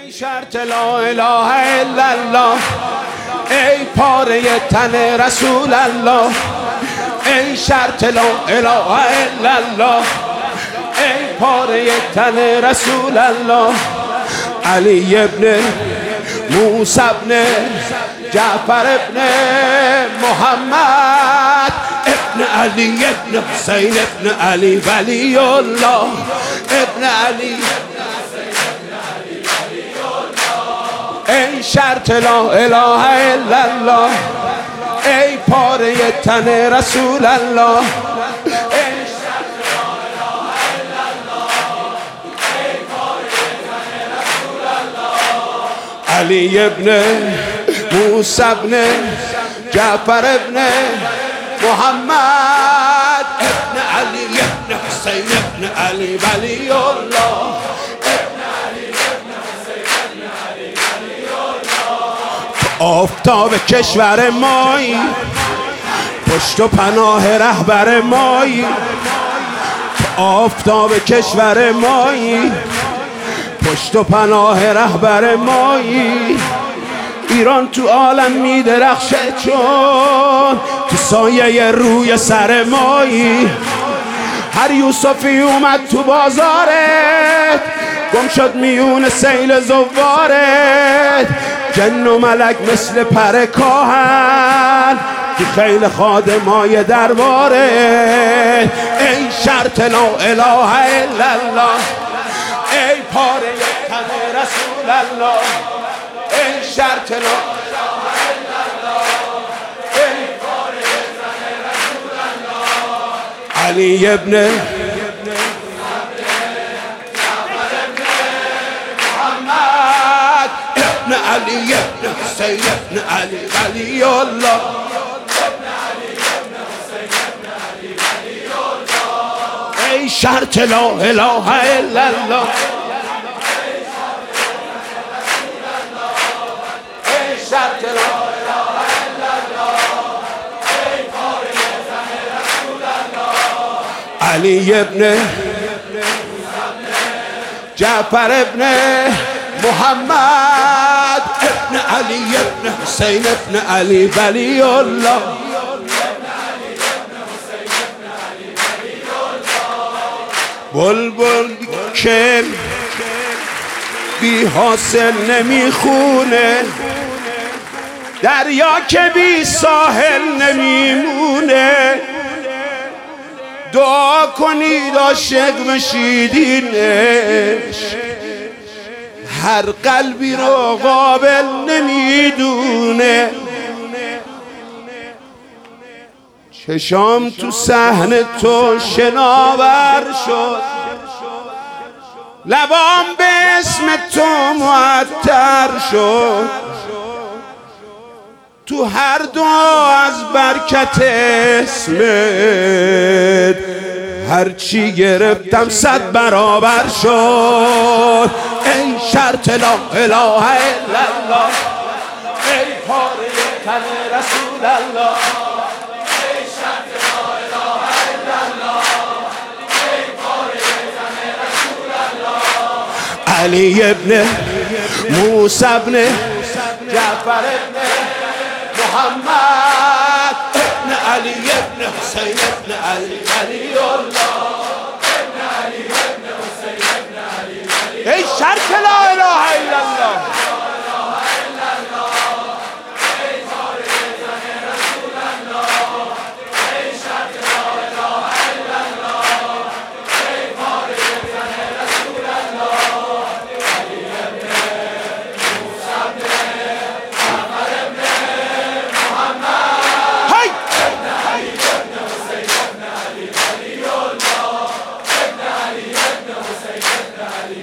ای شرط لا اله الا الله، ای پاره تن رسول الله، ای شرط لا اله الا الله، ای پاره تن رسول الله. علی ابن موسی ابن جعفر ابن محمد ابن علی ابن حسین ابن علی ولی الله ابن علی. ای شرط لا اله الا الله، ای پاره تن رسول الله، ای شرط لا اله الا الله، ای پاره تن رسول الله. علی ابن موسی ابن جعفر ابن محمد ابن علی ابن حسین ابن علی ولی الله. آفتاب کشور مایی، پشت و پناه رهبر مایی. آفتاب کشور مایی، پشت و پناه رهبر مایی. ایران تو عالم میدرخشه چون تو سایه روی سر مایی. هر یوسفی اومد تو بازارت، گم شد میون سیل زوارت. جن و ملک مثل پر کاهن تو خیل خادمای درباره. ای شرط لا اله الا الله، ای پاره تن رسول الله، ای شرط لا اله الا الله، ای پاره تن رسول الله. علی ابن ابن علی ابن حسین ابن علی ولی الله. ای شرط لا اله الا الله، ای شرط لا اله الا الله، ای پاره تن رسول الله. علی ابن جعفر ابن محمد ابن علی ابن حسین ابن علی ولی الله. بلبل که بی حاصل نمیخونه، دریا که بی ساحل نمیمونه. دعا کنید عاشق بشیدینش، هر قلبی رو قابل نمیدونه. چشام تو صحن تو شناور شد، لبام به اسم تو معطر شد. تو هر دعا از برکت اسمت، هرچی گرفتم 100 برابر شد. ای شرط لا اله الا الله، ای پاره تن رسول الله، ای شرط لا اله الا الله، ای پاره تن رسول الله. علی ابن موسی ابن جعفر ابن محمد ابن علی ابن حسین ابن علی ولی الله. ای شرط لا اله الا الله، ای پاره تن رسول الله، ای شرط لا اله الا الله، ای پاره تن رسول الله. علی ابن موسی ابن جعفر ابن محمد ابن علی ابن حسین ابن علی ولی الله، ابن علی ابن حسین ابن علی.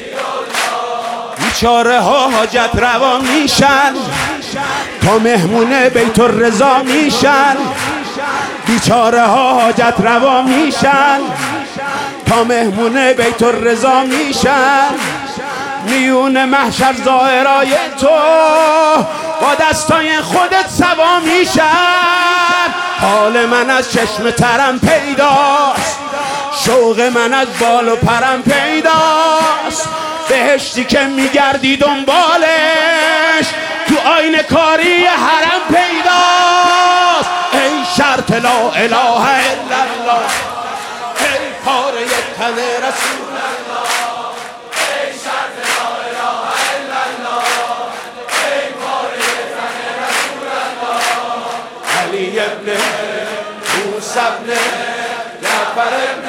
بیچاره ها حاجت روا میشن، تا مهمون بیت الرضا میشن. بیچاره ها حاجت روا میشن، تا مهمون بیت الرضا میشن. میون محشر زائرای تو با دستای خودت سوا میشن. حال من از چشم ترم پیداست، شوق من از بال و پرم پیداست. بهشتی که میگردی دنبالش تو آینه کاری حرم پیداست. ای شرط لا اله الا الله، ای پاره تن رسول الله، ای شرط لا اله الا الله، ای پاره تن رسول الله. علی ابن موسی ابن جعفر ابن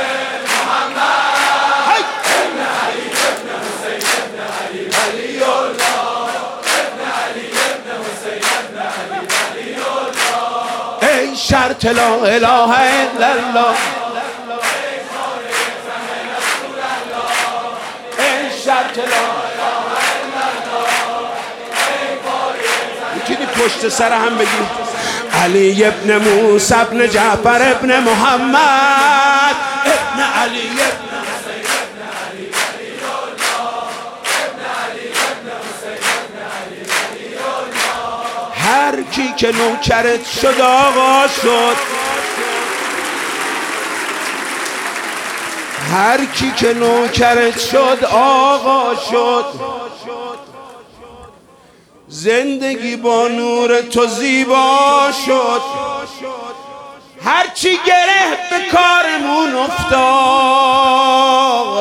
محمد، ابن علی ابن حسین ابن علی ولی الله، ابن علی ابن حسین ابن علی ولی الله. ای شرط لا اله الا الله، ای شرط لا میتونی پشت سر هم بگی علی ابن موسی ابن جعفر ابن محمد، ابن علی ابن حسین ابن علی ولی الله، ابن علی ابن حسین ابن علی ولی الله. هر کی که نوکرت شد آقا شد، هر کی که نوکرت شد آقا شد. زندگی با نور تو زیبا شد. هرچی گره به کارمون افتاد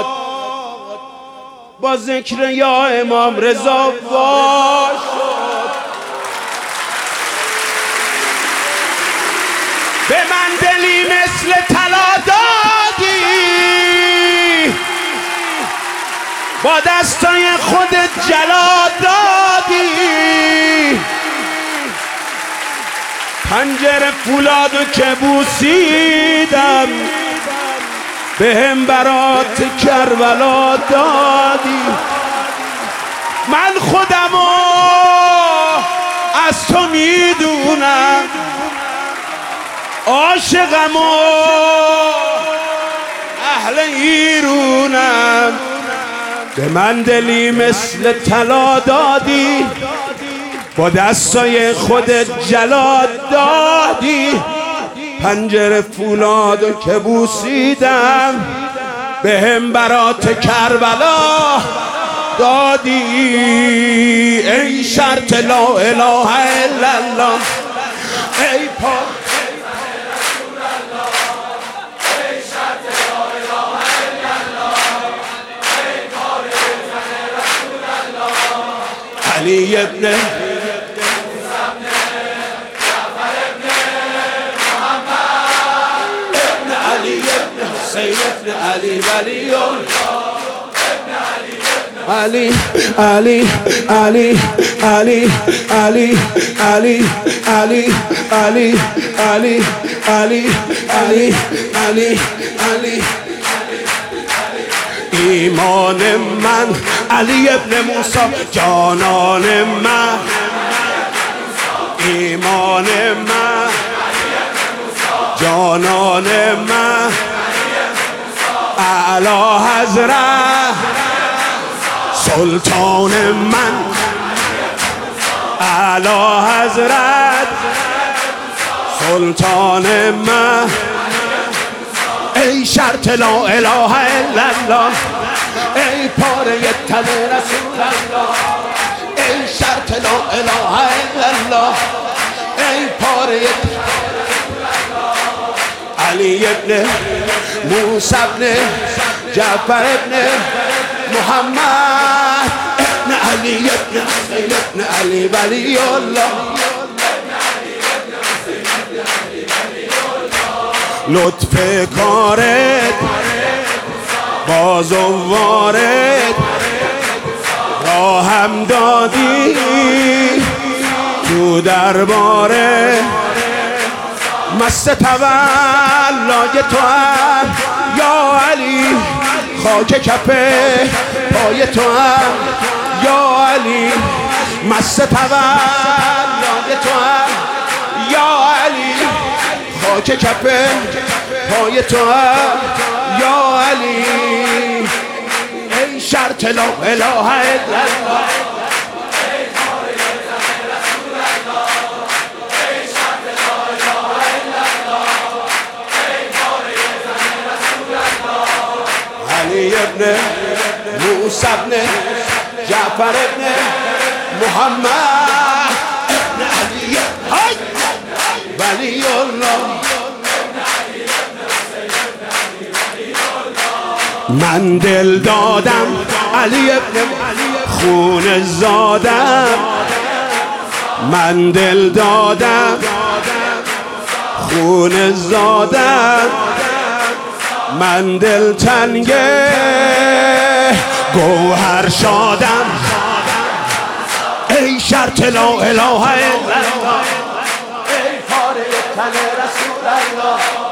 با ذکر یا امام رضا وا شد. به من دلی مثل طلا دادی، با دستای خودت جلا دادی. پنجره فولادو که بوسیدم بهم برات کربلا دادی. من خودمو از تو میدونم، عاشقمو اهل ایرونم. به من دلی مثل طلا دادی، با دستای خودت جلا دادی. پنجره فولادو که بوسیدم بهم برات کربلا دادی. ای شرط لا اله الا الله، ای پاک علی ابن جعفر ابن محمد، ابن علی ابن حسین ابن علی ولی الله، ابن علی ابن علی علی علی علی علی علی علی علی علی علی علی علی علی. ایمان من علی ابن موسی جانان من، ایمان من جانان من، اعلی حضرت سلطان من، اعلی حضرت سلطان من. ای شرط لا اله الا الله، ای پاره تن رسول الله، ای شرط لا اله الا الله، ای پاره علی ابن موسی ابن جعفر ابن محمد، ابن علی ابن حسین ابن علی ولی الله. لطف کارت باز و وارد راهم دادی تو درباره. مست تولای تو هم یا علی، خاک کف پای تو هم یا علی. مست تولای تو هم یا علی، خاک کف پای تو هم یا علی. ای شرط لا اله الا الله، علی ابن موسی ابن جعفر ابن محمد ابن علی ولی الله. من دل دادم علی ابن خون زادم، من دل دادم خون زادم، من دل تنگ گوهر شادم. ای شرط لا اله الا الله، ای پاره تن رسول الله،